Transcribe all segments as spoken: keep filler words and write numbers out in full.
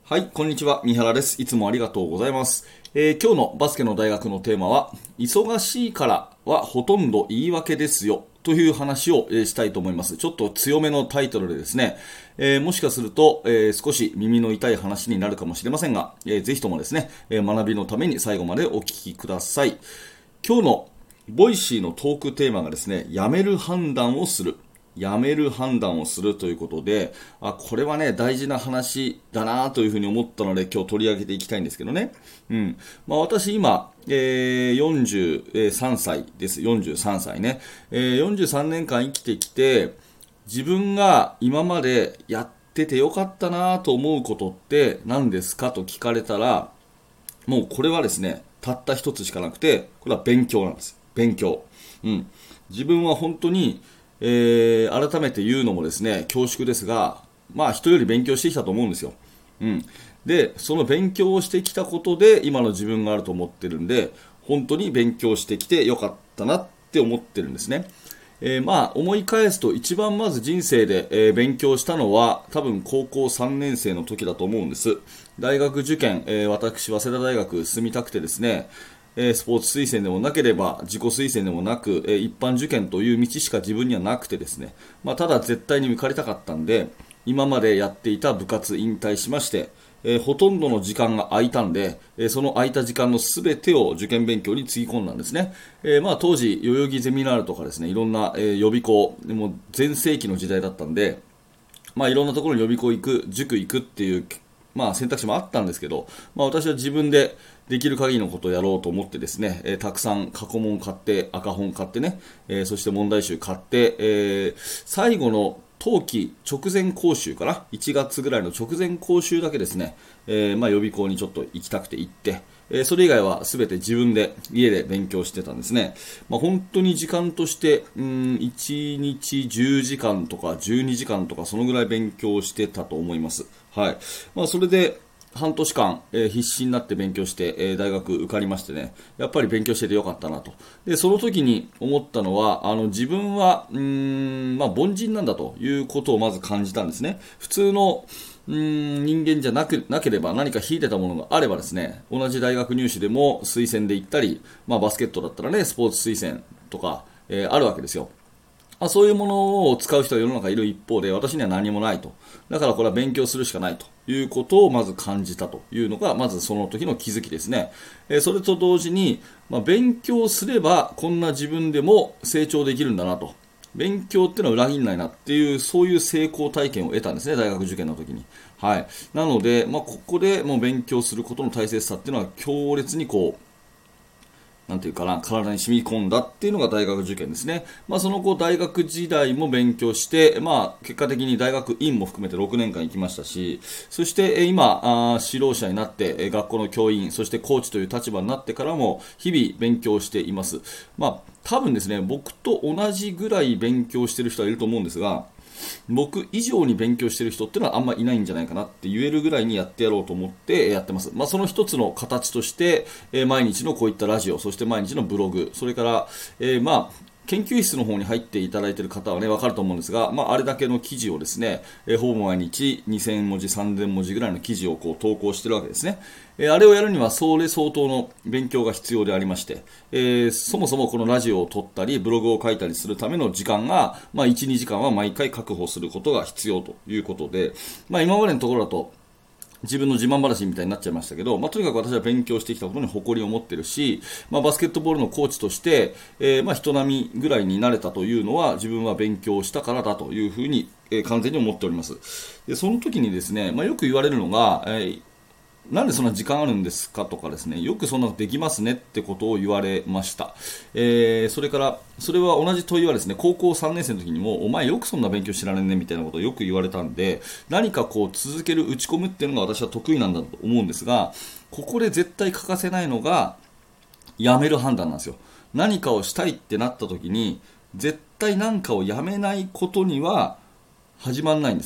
はい、こんにちは。三原です。いつもありがとうございます。えー今日のバスケの大学のテーマは、忙しいからはほとんど言い訳ですよ。という話を、えーしたいと思います。ちょっと強めのタイトルでですね、えーもしかすると、えー少し耳の痛い話になるかもしれませんが、えーぜひともですね、えー学びのために最後までお聞きください。今日のボイシーのトークテーマがですね、やめる判断をする。やめる判断をするということで、あ、これはね、大事な話だなというふうに思ったので、今日取り上げていきたいんですけどね。うん。まあ私今、えー、よんじゅうさんさいです。よんじゅうさんさいね。えー、よんじゅうさんねんかん生きてきて、自分が今までやっててよかったなと思うことって何ですかと聞かれたら、もうこれはですね、たった一つしかなくて、これは勉強なんです。勉強。うん。自分は本当に、えー改めて言うのもですね、恐縮ですが、まあ人より勉強してきたと思うんですよ。うん。で、その勉強をしてきたことで今の自分があると思ってるんで、本当に勉強してきてよかったなって思ってるんですね。えーまあ思い返すと一番まず人生で、えー勉強したのは多分高校さんねん生の時だと思うんです。大学受験、えー私早稲田大学進みたくてですね、えースポーツ推薦でもなければ自己推薦でもなく、えー一般受験という道しか自分にはなくてですね、まあ、ただ絶対に受かりたかったんで、今までやっていた部活引退しまして、えーほとんどの時間が空いたんで、えーその空いた時間のすべてを受験勉強につぎ込んだんですね。えーまあ、当時、代々木ゼミナールとかですね、いろんな、えー予備校、でも全盛期の時代だったんで、まあ、いろんなところに予備校行く、塾行くっていう、まあ、選択肢もあったんですけど、まあ、私は自分でできる限りのことをやろうと思ってですね、えーたくさん過去問買って、赤本買ってね、えーそして問題集買って、えー最後の冬季直前講習かな、いちがつぐらいの直前講習だけですね、えーまあ、予備校にちょっと行きたくて行って、えーそれ以外は全て自分で家で勉強してたんですね。まあ、本当に時間として、うん、いちにちじゅうじかんとかじゅうにじかんとかそのぐらい勉強してたと思います。はい。まあ、それで、半年間、えー必死になって勉強して、えー大学受かりましてね、やっぱり勉強しててよかったなと。で、その時に思ったのは、あの、自分は、うーん、まあ、凡人なんだということをまず感じたんですね。普通の、うーん、人間じゃなく、なければ何か秀でたものがあればですね、同じ大学入試でも推薦で行ったり、まあ、バスケットだったらね、スポーツ推薦とか、えーあるわけですよ。まあ、そういうものを使う人は世の中いる一方で、私には何もないと。だからこれは勉強するしかないということをまず感じたというのが、まずその時の気づきですね。えーそれと同時に、まあ、勉強すればこんな自分でも成長できるんだなと。勉強っていうのは裏切らないなっていう、そういう成功体験を得たんですね、大学受験の時に。はい。なので、まあ、ここでもう勉強することの大切さっていうのは強烈にこう、なんていうかな、体に染み込んだっていうのが大学受験ですね。まあ、その後、大学時代も勉強して、まあ、結果的に大学院も含めてろくねんかん行きましたし、そして、え今、あー指導者になって、え学校の教員、そしてコーチという立場になってからも、日々勉強しています。まあ、多分ですね、僕と同じぐらい勉強してる人はいると思うんですが、僕以上に勉強してる人っていうのはあんまいないんじゃないかなって言えるぐらいにやってやろうと思ってやってます。まあ、その一つの形として、えー毎日のこういったラジオ、そして毎日のブログ、それから、えーまあ、研究室の方に入っていただいている方はね、わかると思うんですが、まあ、あれだけの記事をですね、えーほぼ毎日にせんもじ、さんぜんもじぐらいの記事をこう投稿してるわけですね。えーあれをやるには、それ相当の勉強が必要でありまして、えーそもそもこのラジオを撮ったり、ブログを書いたりするための時間が、まあ、いち、にじかんは毎回確保することが必要ということで、まあ、今までのところだと、自分の自慢話みたいになっちゃいましたけど、まあ、とにかく私は勉強してきたことに誇りを持ってるし、まあ、バスケットボールのコーチとして、えーまあ、人並みぐらいになれたというのは自分は勉強したからだというふうに、えー完全に思っております。で、その時にですね、まあ、よく言われるのが、えーなんでそんな時間あるんですかとかですね、よくそんなのできますねってことを言われました。えー、それから、それは同じ問いはですね、高校さんねん生の時にも、お前よくそんな勉強知られんねみたいなことをよく言われたんで、何かこう続ける、打ち込むっていうのが私は得意なんだと思うんですが、ここで絶対欠かせないのが、やめる判断なんですよ。何かをしたいってなった時に、絶対何かをやめないことには始まらないんですね。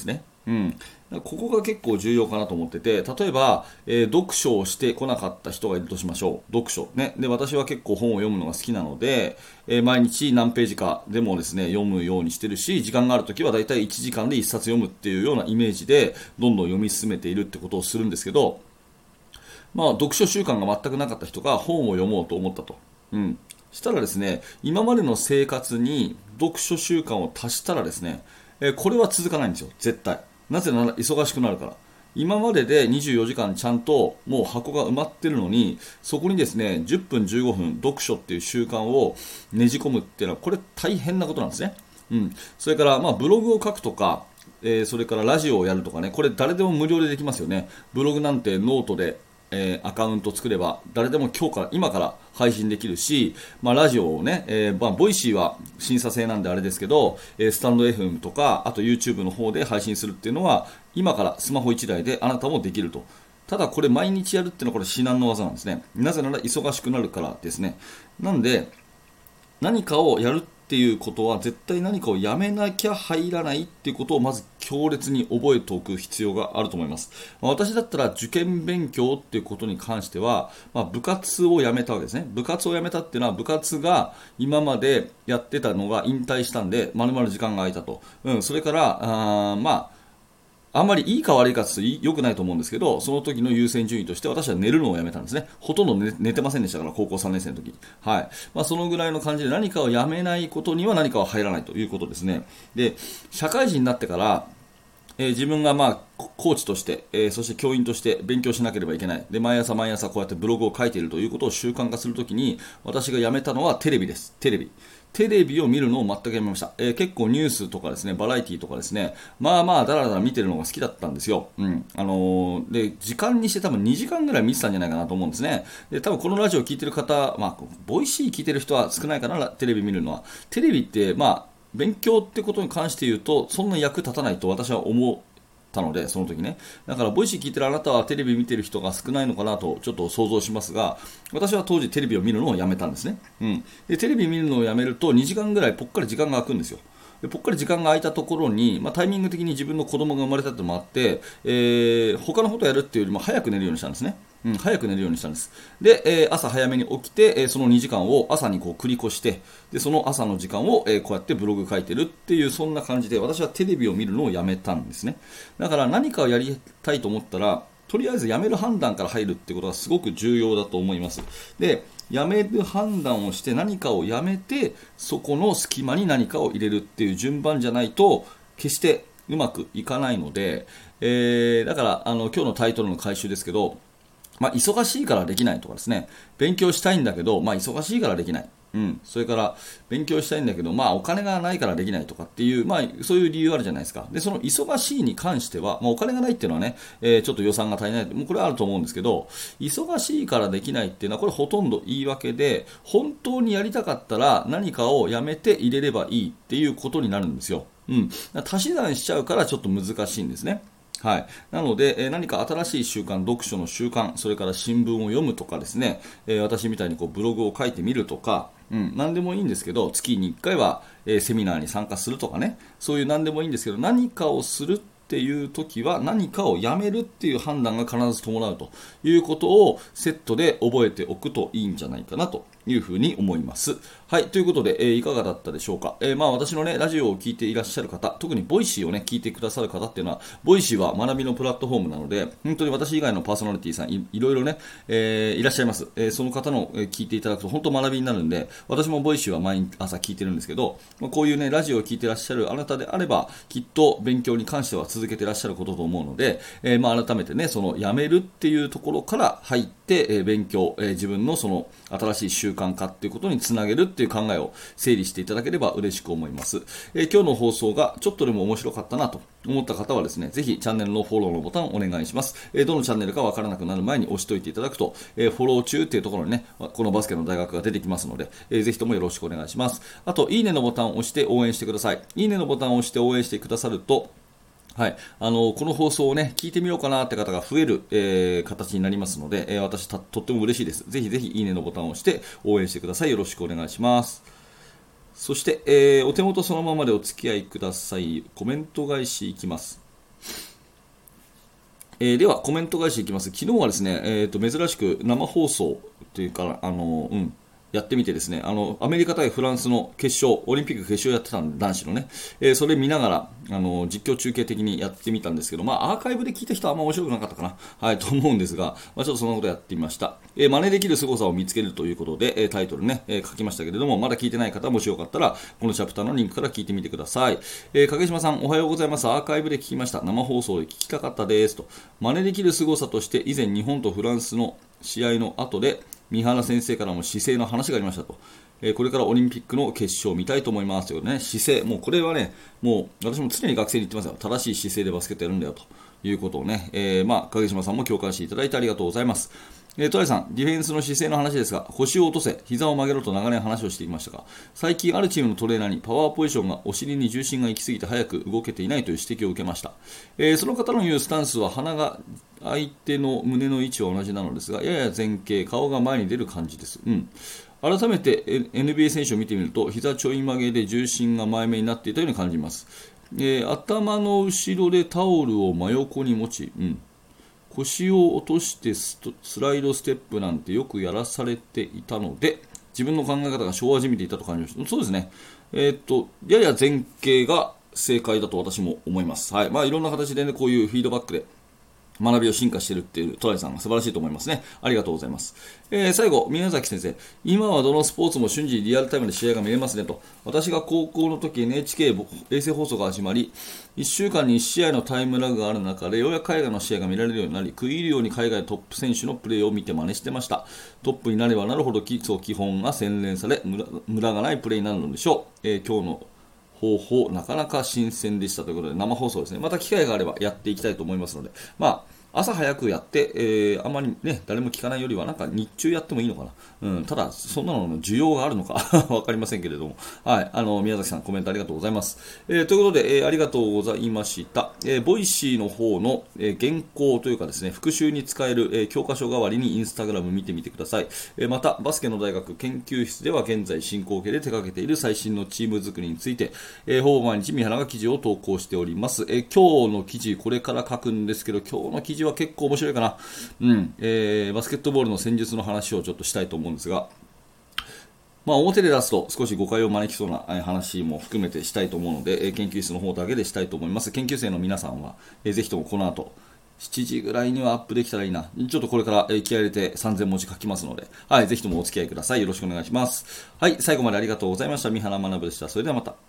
うん、ここが結構重要かなと思ってて、例えば、えー読書をしてこなかった人がいるとしましょう。読書。ね。で、私は結構本を読むのが好きなので、えー毎日何ページかでもですね、読むようにしてるし、時間があるときはだいたいいちじかんでいっさつ読むっていうようなイメージで、どんどん読み進めているってことをするんですけど、まあ、読書習慣が全くなかった人が本を読もうと思ったと。うん。したらですね、今までの生活に読書習慣を足したらですね、えーこれは続かないんですよ、絶対。なぜなら忙しくなるから。今まででにじゅうよじかんちゃんともう箱が埋まってるのに、そこにですね、じゅっぷんじゅうごふん読書っていう習慣をねじ込むっていうのは、これ大変なことなんですね。うん。それから、まあ、ブログを書くとか、えーそれからラジオをやるとかね、これ誰でも無料でできますよね。ブログなんてノートでえーアカウント作れば誰でも今日から今から配信できるし、まあ、ラジオをね、えーまあ、ボイシーは審査制なんであれですけど、えースタンド エフエム とかあと YouTube の方で配信するっていうのは今からスマホいちだいであなたもできると。ただこれ毎日やるっていうのはこれ至難の技なんですね。なぜなら忙しくなるからですね。なんで何かをやるっていうことは絶対何かをやめなきゃ入らないっていうことをまず強烈に覚えておく必要があると思います。まあ私だったら受験勉強っていうことに関しては、まあ、部活をやめたわけですね。部活をやめたっていうのは部活が今までやってたのが引退したんで、まるまる時間が空いたと。うん、それから、あーまああんまりいいか悪いかって言うと良くないと思うんですけど、その時の優先順位として私は寝るのをやめたんですね。ほとんど寝、寝てませんでしたから、高校さんねん生の時。はい。まあ、そのぐらいの感じで何かをやめないことには何かは入らないということですね。で、社会人になってから、えー自分がまあココーチとして、えーそして教員として勉強しなければいけない。で、毎朝毎朝こうやってブログを書いているということを習慣化するときに、私がやめたのはテレビです。テレビ。テレビを見るのを全くやめました。えー結構ニュースとかですね、バラエティとかですね、まあまあだらだら見てるのが好きだったんですよ。うん。あのーで、時間にして多分にじかんぐらい見てたんじゃないかなと思うんですね。で、多分このラジオを聞いてる方、まあ、ボイシー聞いてる人は少ないかな、テレビ見るのは。テレビって、まあ、勉強ってことに関して言うと、そんな役立たないと私は思ったので、その時ね。だから、ボイシー聞いてるあなたはテレビ見てる人が少ないのかなとちょっと想像しますが、私は当時テレビを見るのをやめたんですね。うん。で、テレビ見るのをやめるとにじかんぐらいぽっかり時間が空くんですよ。でぽっかり時間が空いたところに、まあ、タイミング的に自分の子供が生まれたってのもあって、えー他のことをやるっていうよりも早く寝るようにしたんですね。うん、早く寝るようにしたんです。で、えー朝早めに起きて、えーそのにじかんを朝にこう繰り越して、で、その朝の時間を、えーこうやってブログ書いてるっていう、そんな感じで、私はテレビを見るのをやめたんですね。だから何かをやりたいと思ったら、とりあえずやめる判断から入るってことがすごく重要だと思います。で、やめる判断をして何かをやめて、そこの隙間に何かを入れるっていう順番じゃないと、決してうまくいかないので、えーだからあの今日のタイトルの回収ですけど、まあ、忙しいからできないとかですね、勉強したいんだけど、まあ、忙しいからできない。うん。それから、勉強したいんだけど、まあ、お金がないからできないとかっていう、まあ、そういう理由あるじゃないですか。で、その忙しいに関しては、まあ、お金がないっていうのはね、えーちょっと予算が足りない。もうこれはあると思うんですけど、忙しいからできないっていうのは、これほとんど言い訳で、本当にやりたかったら何かをやめて入れればいいっていうことになるんですよ。うん。足し算しちゃうからちょっと難しいんですね。はい。なので、えー何か新しい習慣、読書の習慣、それから新聞を読むとかですね、えー私みたいにこうブログを書いてみるとか、うん、何でもいいんですけど、月にいっかいは、えーセミナーに参加するとかね、そういう何でもいいんですけど、何かをするっていう時は何かをやめるっていう判断が必ず伴うということをセットで覚えておくといいんじゃないかなというふうに思います。はい、ということで、えーいかがだったでしょうか。えーまあ私のね、ラジオを聞いていらっしゃる方、特にボイシーをね、聞いてくださる方っていうのは、ボイシーは学びのプラットフォームなので、本当に私以外のパーソナリティさんい、いろいろね、えーいらっしゃいます。えーその方の、えー聞いていただくと本当学びになるんで、私もボイシーは毎朝聞いてるんですけど、まあこういうね、ラジオを聞いてらっしゃるあなたであれば、きっと勉強に関しては続けてらっしゃることと思うので、えーまあ改めてね、そのやめるっていうところから入って、えー勉強、えー自分のその新しい習慣化っていうことにつなげるっていう考えを整理していただければ嬉しく思います。えー今日の放送がちょっとでも面白かったなと思った方はですね、ぜひチャンネルのフォローのボタンをお願いします。えーどのチャンネルかわからなくなる前に押しておいていただくと、えーフォロー中っていうところにね、このバスケの大学が出てきますので、えーぜひともよろしくお願いします。あと、いいねのボタンを押して応援してください。いいねのボタンを押して応援してくださると、はい、あのこの放送を、ね、聞いてみようかなって方が増える、えー形になりますので、えー私たとっても嬉しいです。ぜひぜひいいねのボタンを押して応援してください。よろしくお願いします。そして、えーお手元そのままでお付き合いください。コメント返しいきます。 えー、ではコメント返しいきます。昨日はですね、えー、と珍しく生放送というか、あの、うん、やってみてですね、あのアメリカ対フランスの決勝、オリンピック決勝やってたんで、男子のね、えー、それ見ながらあの実況中継的にやってみたんですけど、まあ、アーカイブで聞いた人はあんま面白くなかったかな、はい、と思うんですが、まあ、ちょっとそんなことやってみました。えー、真似できる凄さを見つけるということで、えー、タイトルね、えー、書きましたけれども、まだ聞いてない方、もしよかったらこのチャプターのリンクから聞いてみてください。えー、影島さん、おはようございます。アーカイブで聞きました。生放送で聞きたかったですと。真似できる凄さとして、以前日本とフランスの試合の後で三原先生からも姿勢の話がありましたと。えー、これからオリンピックの決勝を見たいと思いますということでね、姿勢、もうこれはね、もう私も常に学生に言ってますよ。正しい姿勢でバスケットやるんだよということをね、えー、まあ影島さんも共感していただいてありがとうございます。えー、トライさん、ディフェンスの姿勢の話ですが、腰を落とせ、膝を曲げろと長年話をしていましたが、最近あるチームのトレーナーにパワーポジションがお尻に重心が行き過ぎて早く動けていないという指摘を受けました。えー、その方の言うスタンスは鼻が相手の胸の位置は同じなのですが、やや前傾、顔が前に出る感じです。うん。改めて エヌビーエー 選手を見てみると、膝ちょい曲げで重心が前目になっていたように感じます。えー、頭の後ろでタオルを真横に持ち、うん、腰を落としてスライドステップなんてよくやらされていたので、自分の考え方が昭和じみていたと感じました。そうですね。えー、っと、やや前傾が正解だと私も思います。はい。まあ、いろんな形でね、こういうフィードバックで学びを進化しているっていうトライさんが素晴らしいと思いますね。ありがとうございます。えー、最後、宮崎先生、今はどのスポーツも瞬時リアルタイムで試合が見れますねと。私が高校の時 エヌエイチケー 衛星放送が始まり、いっしゅうかんにいち試合のタイムラグがある中で、ようやく海外の試合が見られるようになり、食い入るように海外トップ選手のプレーを見て真似してました。トップになればなるほど基礎基本が洗練され、無駄、無駄がないプレーになるのでしょう。えー、今日の方法、なかなか新鮮でしたということで、生放送ですね。また機会があればやっていきたいと思いますので、まあ、朝早くやって、えー、あんまりね、誰も聞かないよりは、なんか日中やってもいいのかな。うん、ただ、そんなの需要があるのかわかりませんけれども。はい、あの、宮崎さんコメントありがとうございます。えー、ということで、えー、ありがとうございました。えー、ボイシーの方の、えー、原稿というかですね、復習に使える、えー、教科書代わりにインスタグラム見てみてください。えー、また、バスケの大学研究室では現在進行形で手掛けている最新のチーム作りについて、えー、ほぼ毎日三原が記事を投稿しております。えー、今日の記事、これから書くんですけど、今日の記事は結構面白いかな。うんえー、バスケットボールの戦術の話をちょっとしたいと思うんですが、まあ、表で出すと少し誤解を招きそうな話も含めてしたいと思うので、研究室の方だけでしたいと思います。研究生の皆さんは、えー、ぜひともこの後しちじぐらいにはアップできたらいいな。ちょっとこれから気合い入れてさんぜん文字書きますので、はい、ぜひともお付き合いください。よろしくお願いします。はい、最後までありがとうございました。三原学でした。それではまた。